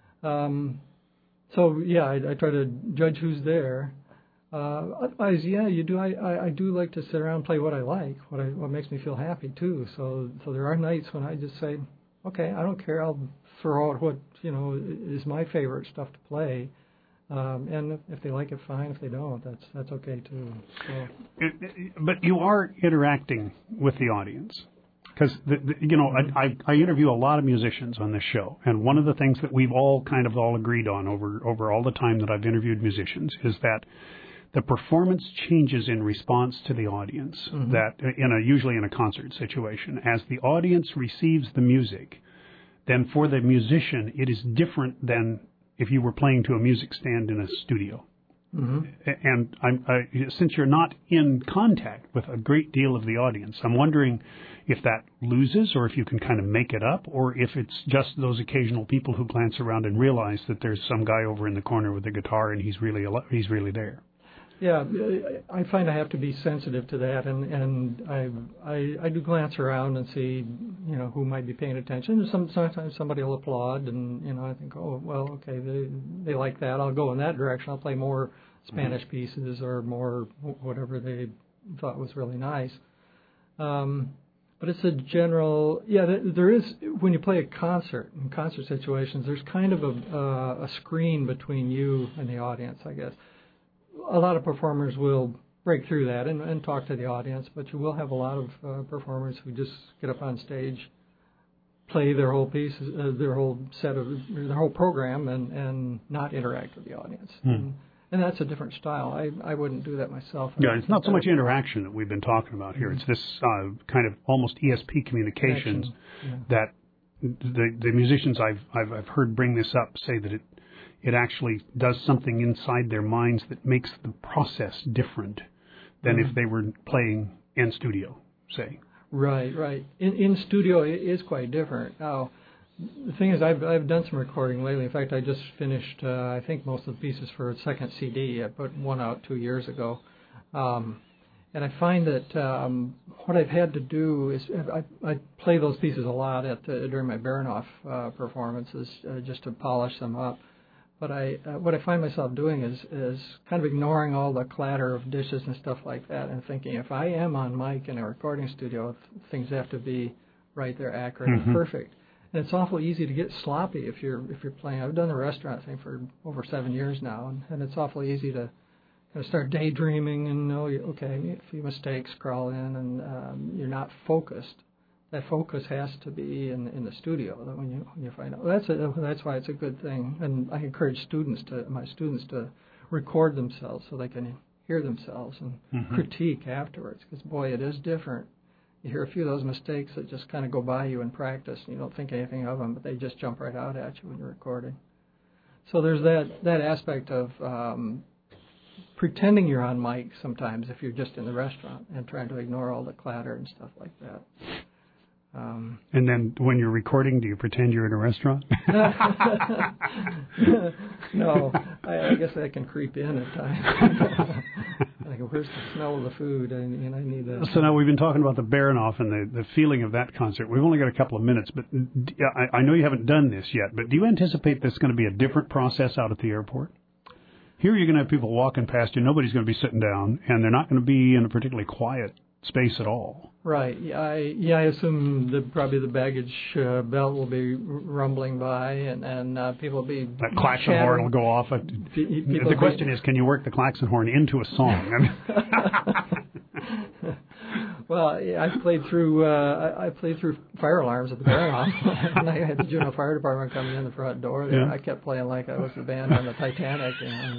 I try to judge who's there. Otherwise, you do. I do like to sit around and play what I like, what makes me feel happy too. So there are nights when I just say, okay, I don't care. I'll throw out what is my favorite stuff to play, and if they like it, fine. If they don't, that's okay too. So. But you are interacting with the audience. Because, I interview a lot of musicians on this show, and one of the things that we've all agreed on over all the time that I've interviewed musicians is that the performance changes in response to the audience. Mm-hmm. That usually in a concert situation, as the audience receives the music, then for the musician it is different than if you were playing to a music stand in a studio. Mm-hmm. And since you're not in contact with a great deal of the audience, I'm wondering if that loses or if you can kind of make it up, or if it's just those occasional people who glance around and realize that there's some guy over in the corner with a guitar and he's really there. Yeah, I find I have to be sensitive to that, and I do glance around and see, who might be paying attention. Sometimes somebody will applaud, and I think, oh, well, okay, they like that. I'll go in that direction. I'll play more Spanish pieces or more whatever they thought was really nice. But it's a general, there is, when you play a concert, in concert situations, there's kind of a screen between you and the audience, I guess. A lot of performers will break through that and talk to the audience, but you will have a lot of performers who just get up on stage, play their whole piece, their whole program, and not interact with the audience. And that's a different style. I wouldn't do that myself. Yeah, it's not so much interaction that we've been talking about here. It's this kind of almost ESP communications that the musicians I've heard bring this up say that it actually does something inside their minds that makes the process different than if they were playing in studio, say. Right. In studio, it is quite different. Now, the thing is, I've done some recording lately. In fact, I just finished, I think, most of the pieces for a second CD. I put one out 2 years ago. And I find that what I've had to do is, I play those pieces a lot during my Baranov performances just to polish them up. But what I find myself doing is kind of ignoring all the clatter of dishes and stuff like that, and thinking if I am on mic in a recording studio, things have to be right there, accurate and perfect. And it's awful easy to get sloppy if you're playing. I've done the restaurant thing for over 7 years now, and it's awful easy to kind of start daydreaming and a few mistakes crawl in, and you're not focused. That focus has to be in the studio. That when you find out, that's why it's a good thing. And I encourage my students to record themselves so they can hear themselves and critique afterwards. Because boy, it is different. You hear a few of those mistakes that just kind of go by you in practice, and you don't think anything of them, but they just jump right out at you when you're recording. So there's that aspect of pretending you're on mic sometimes if you're just in the restaurant and trying to ignore all the clatter and stuff like that. And then when you're recording, do you pretend you're in a restaurant? No, I guess that can creep in at times. Like, where's the smell of the food? And I need that. So now we've been talking about the Baranov and the feeling of that concert. We've only got a couple of minutes, but I know you haven't done this yet, but do you anticipate this is going to be a different process out at the airport? Here you're going to have people walking past you. Nobody's going to be sitting down, and they're not going to be in a particularly quiet space at all. Right. I assume that probably the baggage belt will be rumbling by, and people will be that klaxon horn will go off. The question is, can you work the klaxon horn into a song? Well, I played through fire alarms at the Baranov, and I had the Juneau Fire Department coming in the front door there. Yeah. I kept playing like I was the band on the Titanic,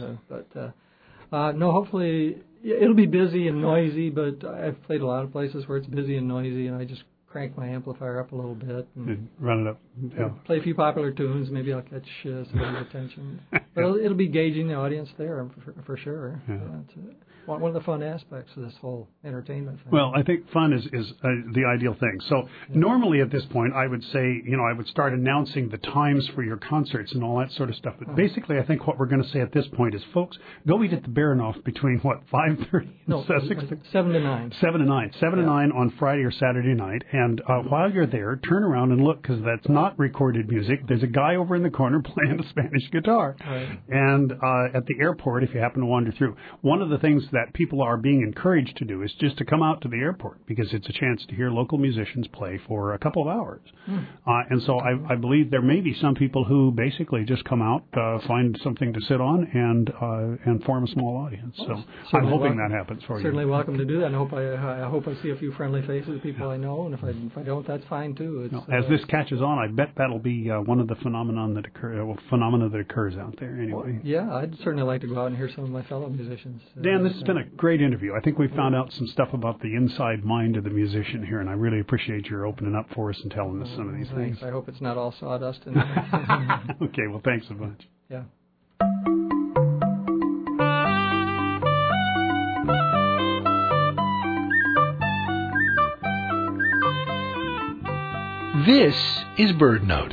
no, hopefully it'll be busy and noisy, but I've played a lot of places where it's busy and noisy, and I just crank my amplifier up a little bit and run it up. Yeah. Play a few popular tunes. Maybe I'll catch somebody's attention. But it'll be gauging the audience there for sure. Yeah. one of the fun aspects of this whole entertainment thing. Well, I think fun is the ideal thing. So normally at this point, I would say, I would start announcing the times for your concerts and all that sort of stuff. But basically, I think what we're going to say at this point is, folks, go eat at the Baranoff between, 5:30 and 6? 7 to 9. 7 to 9. 7 to 9 on Friday or Saturday night. And while you're there, turn around and look, because that's not recorded music. There's a guy over in the corner playing a Spanish guitar. Right. And at the airport, if you happen to wander through, one of the things that people are being encouraged to do is just to come out to the airport, because it's a chance to hear local musicians play for a couple of hours. And so I believe there may be some people who basically just come out, find something to sit on, and form a small audience. So I'm hoping that happens for you. Certainly welcome to do that. And I hope I see a few friendly faces, people I know, and if I don't, that's fine too. As this catches on, I bet that'll be one of the phenomena that occurs out there. Anyway. Yeah, I'd certainly like to go out and hear some of my fellow musicians. Dan, this has been a great interview. I think we found out some stuff about the inside mind of the musician here, and I really appreciate your opening up for us and telling us some of these things. I hope it's not all sawdust in there. Okay, well, thanks a bunch. Yeah. This is Bird Note.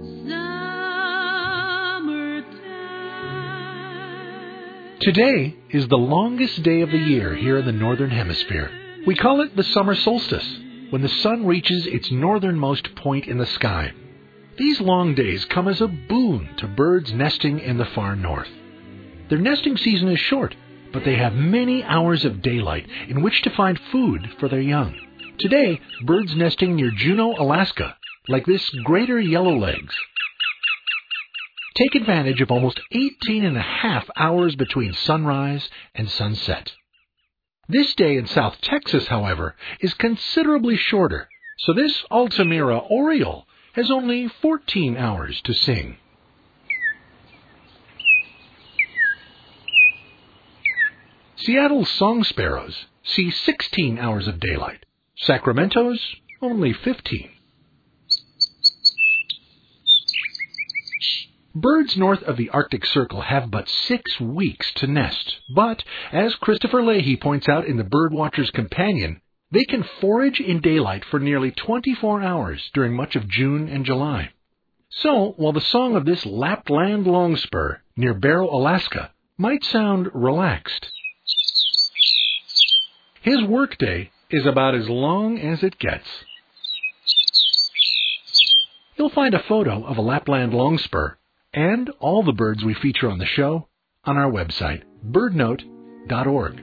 Today is the longest day of the year here in the Northern Hemisphere. We call it the summer solstice, when the sun reaches its northernmost point in the sky. These long days come as a boon to birds nesting in the far north. Their nesting season is short, but they have many hours of daylight in which to find food for their young. Today, birds nesting near Juneau, Alaska, like this greater yellowlegs, take advantage of almost 18.5 hours between sunrise and sunset. This day in South Texas, however, is considerably shorter, so this Altamira oriole has only 14 hours to sing. Seattle's song sparrows see 16 hours of daylight. Sacramento's only 15. Birds north of the Arctic Circle have but 6 weeks to nest, but, as Christopher Leahy points out in the Birdwatcher's Companion, they can forage in daylight for nearly 24 hours during much of June and July. So, while the song of this Lapland longspur near Barrow, Alaska, might sound relaxed, his workday is about as long as it gets. You'll find a photo of a Lapland longspur and all the birds we feature on the show on our website, birdnote.org.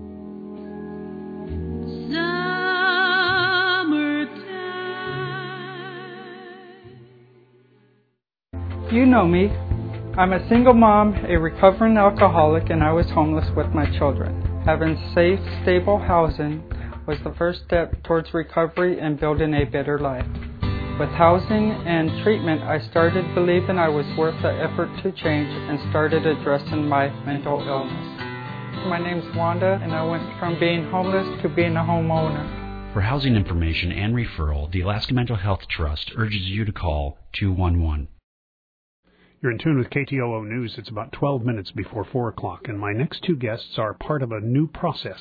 You know me. I'm a single mom, a recovering alcoholic, and I was homeless with my children. Having safe, stable housing was the first step towards recovery and building a better life. With housing and treatment, I started believing I was worth the effort to change and started addressing my mental illness. My name's Wanda, and I went from being homeless to being a homeowner. For housing information and referral, the Alaska Mental Health Trust urges you to call 211. You're in tune with KTOO News. It's about 12 minutes before 4 o'clock, and my next two guests are part of a new process.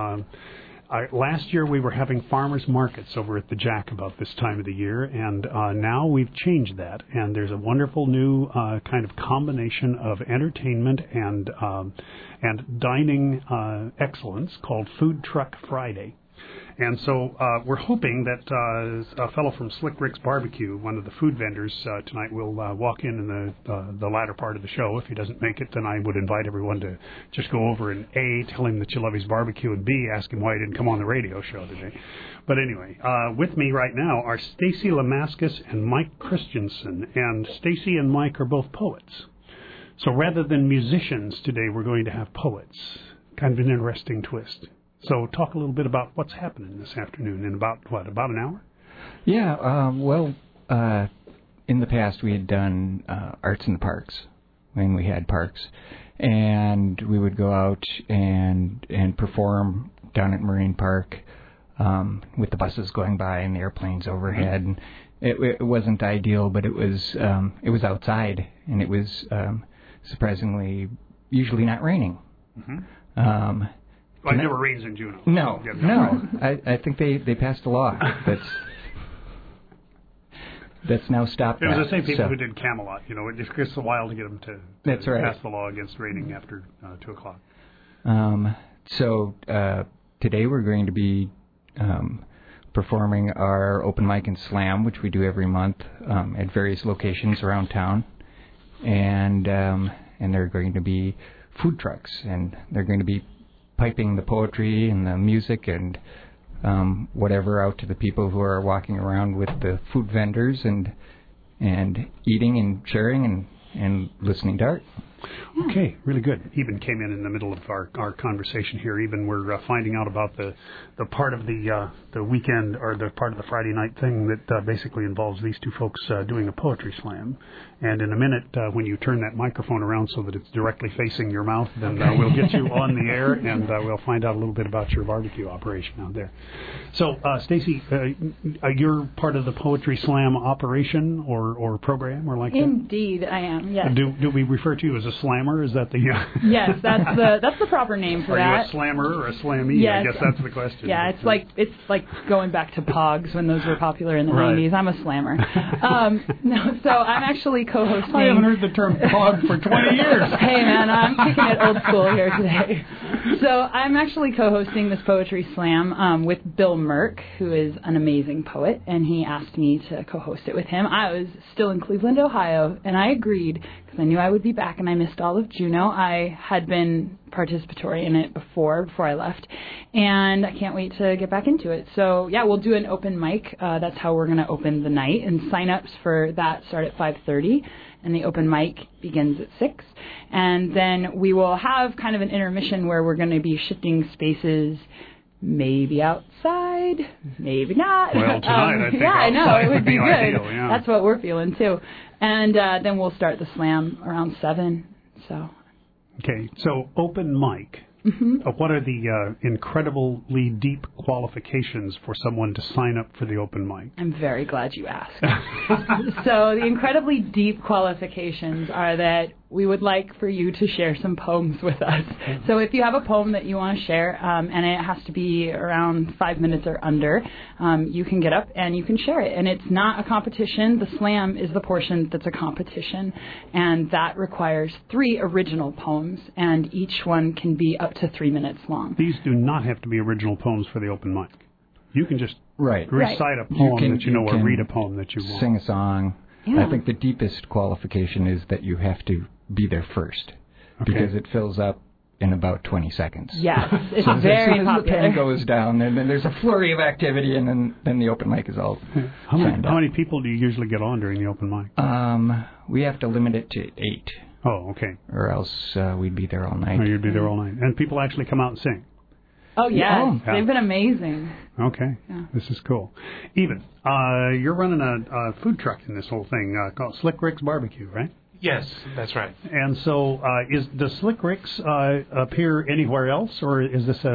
Last year we were having farmers markets over at the Jack about this time of the year, and now we've changed that, and there's a wonderful new kind of combination of entertainment and dining excellence called Food Truck Friday. And so we're hoping that a fellow from Slick Rick's Barbecue, one of the food vendors tonight, will walk in the latter part of the show. If he doesn't make it, then I would invite everyone to just go over and A, tell him that you love his barbecue, and B, ask him why he didn't come on the radio show today. But anyway, with me right now are Stacy Lamascus and Mike Christensen. And Stacy and Mike are both poets. So rather than musicians today, we're going to have poets. Kind of an interesting twist. So talk a little bit about what's happening this afternoon in about an hour? Yeah, in the past we had done Arts in the Parks, when we had parks. And we would go out and perform down at Marine Park with the buses going by and the airplanes overhead. And it wasn't ideal, but it was outside, and it was surprisingly usually not raining. It never rains in Juneau. No. I think they passed a law that's now stopped. It was the same people who did Camelot. It just takes a while to get them to pass the law against raining after 2 o'clock. So today we're going to be performing our open mic and slam, which we do every month at various locations around town, and there are going to be food trucks, and they're going to be piping the poetry and the music and whatever out to the people who are walking around with the food vendors and eating and sharing and listening to art. Okay, really good. Eben came in the middle of our conversation here. Eben, we're finding out about the part of the weekend, or the part of the Friday night thing that basically involves these two folks doing a poetry slam. And in a minute, when you turn that microphone around so that it's directly facing your mouth, then we'll get you on the air, and we'll find out a little bit about your barbecue operation out there. So, Stacy, you're part of the poetry slam operation or program or like that? Indeed, I am. Yes. Do we refer to you as a slammer? Is that the? Yes, that's the proper name for that. Are you a slammer or a slammee? Yes. I guess that's the question. Yeah, it's like going back to Pogs when those were popular in the 90s. I'm a slammer. No, so I'm actually co-hosting. I haven't heard the term Pog for 20 years. Hey man, I'm kicking it old school here today. So I'm actually co-hosting this poetry slam with Bill Merck, who is an amazing poet, and he asked me to co-host it with him. I was still in Cleveland, Ohio, and I agreed because I knew I would be back, and I missed all of Juneau. I had been participatory in it before I left, and I can't wait to get back into it. So yeah, we'll do an open mic. That's how we're going to open the night, and sign-ups for that start at 5:30, and the open mic begins at 6. And then we will have kind of an intermission where we're going to be shifting spaces, maybe outside, maybe not. Well, tonight I think I know, it would be good. Ideal, yeah. That's what we're feeling too. And then we'll start the slam around 7. So. Okay, so open mic. Mm-hmm. What are the incredibly deep qualifications for someone to sign up for the open mic? I'm very glad you asked. So the incredibly deep qualifications are that we would like for you to share some poems with us. So if you have a poem that you want to share, and it has to be around 5 minutes or under, you can get up and you can share it. And it's not a competition. The slam is the portion that's a competition, and that requires 3 original poems, and each one can be up to 3 minutes long. These do not have to be original poems for the open mic. You can just recite a poem or read a poem that you want. Sing a song. Yeah. I think the deepest qualification is that you have to be there first, because it fills up in about 20 seconds. Yes, it's so very popular. As soon as the pen goes down, and then there's a flurry of activity, and then the open mic is all How many people do you usually get on during the open mic? We have to limit it to 8. Oh, okay. Or else we'd be there all night. Oh, you'd be there all night. And people actually come out and sing? Oh, yes. Yeah. They've been amazing. Okay. Yeah. This is cool. Eben, you're running a food truck in this whole thing called Slick Rick's Barbecue, right? Yes, that's right. And so, does Slick Rick's appear anywhere else, or is this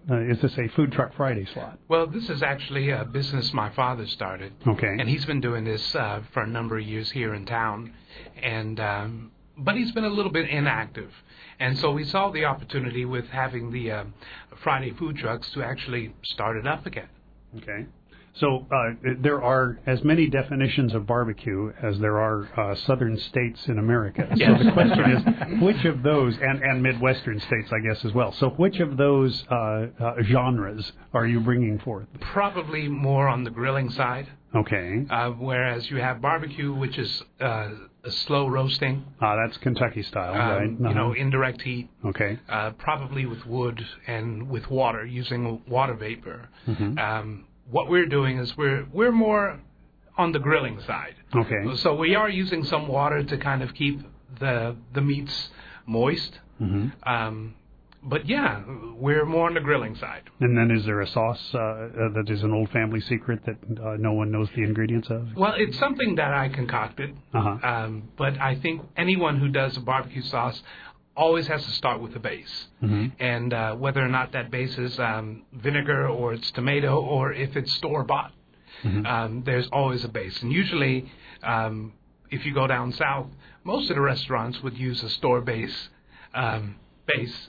a Food Truck Friday slot? Well, this is actually a business my father started. Okay. And he's been doing this for a number of years here in town, and but he's been a little bit inactive. And so we saw the opportunity with having the Friday food trucks to actually start it up again. Okay. So there are as many definitions of barbecue as there are southern states in America. Yes. So the question is, which of those, and Midwestern states, I guess, as well. So which of those genres are you bringing forth? Probably more on the grilling side. Okay. Whereas you have barbecue, which is a slow roasting. That's Kentucky style, right? You know, indirect heat. Okay. Probably with wood and with water, using water vapor. Mm-hmm. What we're doing is we're more on the grilling side. Okay. So we are using some water to kind of keep the meats moist. Mm-hmm. But yeah, we're more on the grilling side. And then is there a sauce that is an old family secret that no one knows the ingredients of? Well, it's something that I concocted. Uh-huh. But I think anyone who does a barbecue sauce always has to start with a base. Mm-hmm. And whether or not that base is vinegar or it's tomato or if it's store-bought, there's always a base. And usually, if you go down south, most of the restaurants would use a store base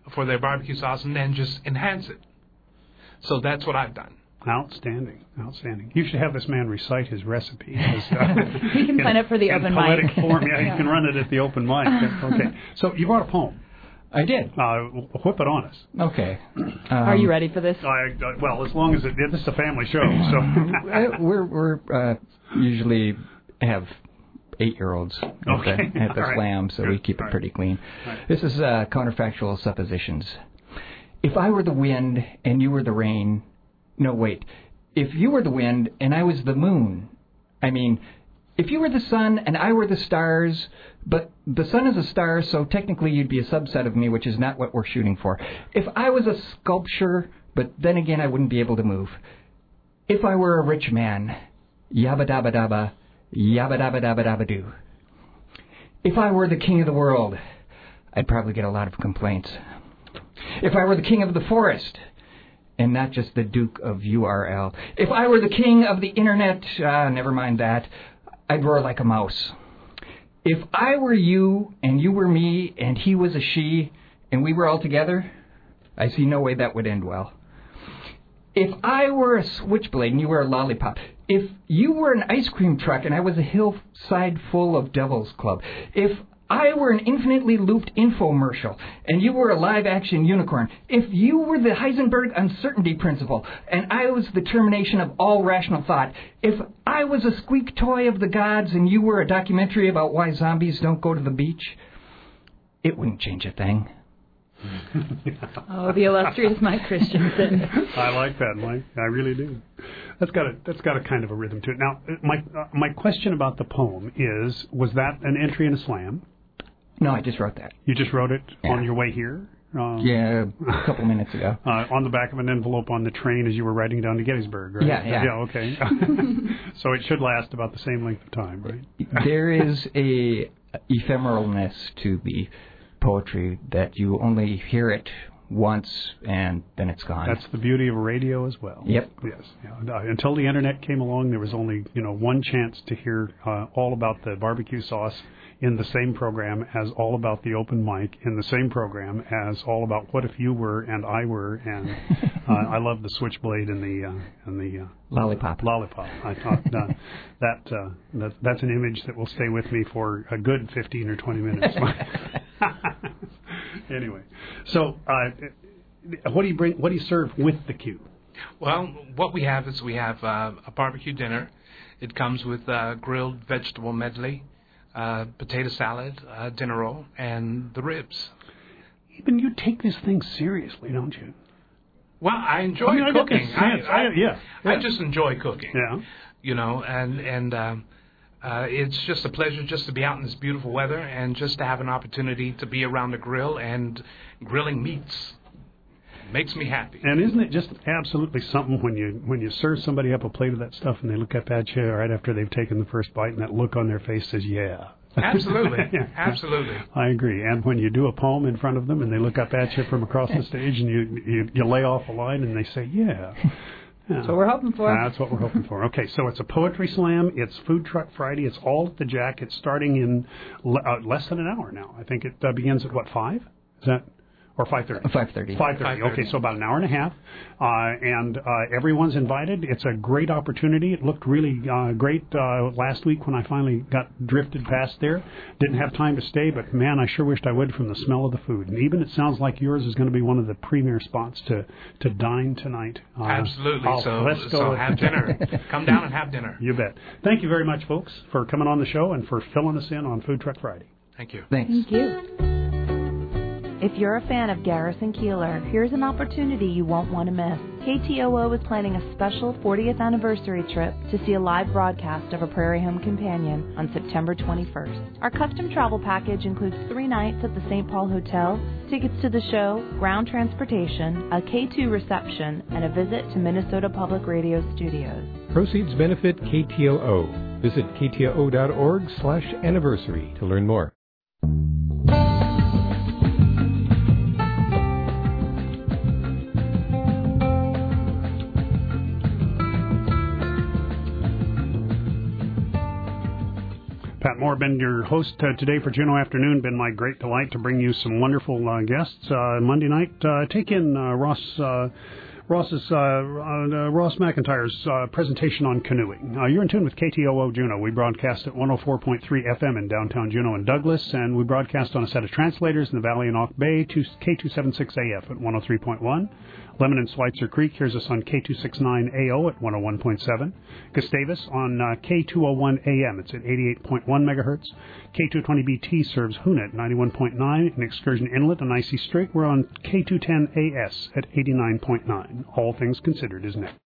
for their barbecue sauce and then just enhance it. So that's what I've done. Outstanding. You should have this man recite his recipe. He can sign up for the open mic. Form. Yeah, he can run it at the open mic. Okay. So you brought a poem. I did. Whip it on us. Okay. Are you ready for this? Well, as long as this is a family show. So we're usually have 8-year-olds at the right. Slam, so we keep it pretty clean. Right. This is counterfactual suppositions. If I were the wind and you were the rain... No, wait. If you were the wind and I was the moon... I mean, if you were the sun and I were the stars... But the sun is a star, so technically you'd be a subset of me, which is not what we're shooting for. If I was a sculpture, but then again I wouldn't be able to move. If I were a rich man... Yabba dabba dabba... Yabba dabba dabba dabba doo. If I were the king of the world, I'd probably get a lot of complaints. If I were the king of the forest, and not just the Duke of URL. If I were the king of the internet, never mind that, I'd roar like a mouse. If I were you, and you were me, and he was a she, and we were all together, I see no way that would end well. If I were a switchblade and you were a lollipop, if you were an ice cream truck and I was a hillside full of Devil's Club, if I were an infinitely looped infomercial and you were a live-action unicorn, if you were the Heisenberg uncertainty principle and I was the termination of all rational thought, if I was a squeak toy of the gods and you were a documentary about why zombies don't go to the beach, it wouldn't change a thing. Oh, the illustrious Mike Christensen. I like that, Mike. I really do. That's got a kind of a rhythm to it. Now, my question about the poem is: was that an entry in a slam? No, I just wrote that. You just wrote it on your way here? Yeah, a couple minutes ago. On the back of an envelope on the train as you were riding down to Gettysburg, right? Yeah, okay. So it should last about the same length of time, right? There is a ephemeralness to the poetry that you only hear it once and then it's gone. That's the beauty of radio as well. Yep. Yes. Yeah. Until the internet came along, there was only one chance to hear all about the barbecue sauce in the same program as all about the open mic, in the same program as all about what if you were and I were, and I love the switchblade and the lollipop. I thought that's an image that will stay with me for a good 15 or 20 minutes. Anyway, so what do you bring? What do you serve with the Q? Well, what we have is a barbecue dinner. It comes with grilled vegetable medley, potato salad, dinner roll, and the ribs. Even you take this thing seriously, don't you? Well, I enjoy cooking. I just enjoy cooking. Yeah. And it's just a pleasure just to be out in this beautiful weather and just to have an opportunity to be around the grill and grilling meats. Makes me happy. And isn't it just absolutely something when you serve somebody up a plate of that stuff and they look up at you right after they've taken the first bite and that look on their face says, yeah. Absolutely. Absolutely. I agree. And when you do a poem in front of them and they look up at you from across the stage and you lay off a line and they say, yeah. That's what we're hoping for. That's what we're hoping for. Okay, so it's a poetry slam. It's Food Truck Friday. It's all at the Jack. It's starting in less than an hour now. I think it begins at, 5? Is that... Or 5:30? 5:30. 5:30. Okay, so about an hour and a half. And everyone's invited. It's a great opportunity. It looked really great last week when I finally got drifted past there. Didn't have time to stay, but man, I sure wished I would from the smell of the food. And even it sounds like yours is going to be one of the premier spots to dine tonight. Absolutely. So have dinner. Come down and have dinner. You bet. Thank you very much, folks, for coming on the show and for filling us in on Food Truck Friday. Thank you. Thanks. Thank you. If you're a fan of Garrison Keillor, here's an opportunity you won't want to miss. KTOO is planning a special 40th anniversary trip to see a live broadcast of A Prairie Home Companion on September 21st. Our custom travel package includes 3 nights at the St. Paul Hotel, tickets to the show, ground transportation, a K2 reception, and a visit to Minnesota Public Radio Studios. Proceeds benefit KTOO. Visit ktoo.org/anniversary to learn more. Pat Moore, been your host today for Juneau Afternoon. Been my great delight to bring you some wonderful guests. Monday night, take in Ross McIntyre's presentation on canoeing. You're in tune with KTOO Juneau. We broadcast at 104.3 FM in downtown Juneau and Douglas, and we broadcast on a set of translators in the Valley and Auk Bay to K276AF at 103.1. Lemon and Schweitzer Creek hears us on K269AO at 101.7. Gustavus on K201 AM. It's at 88.1 megahertz. K220BT serves Hoonah at 91.9. And Excursion Inlet on Icy Strait, we're on K210AS at 89.9. All things considered is next.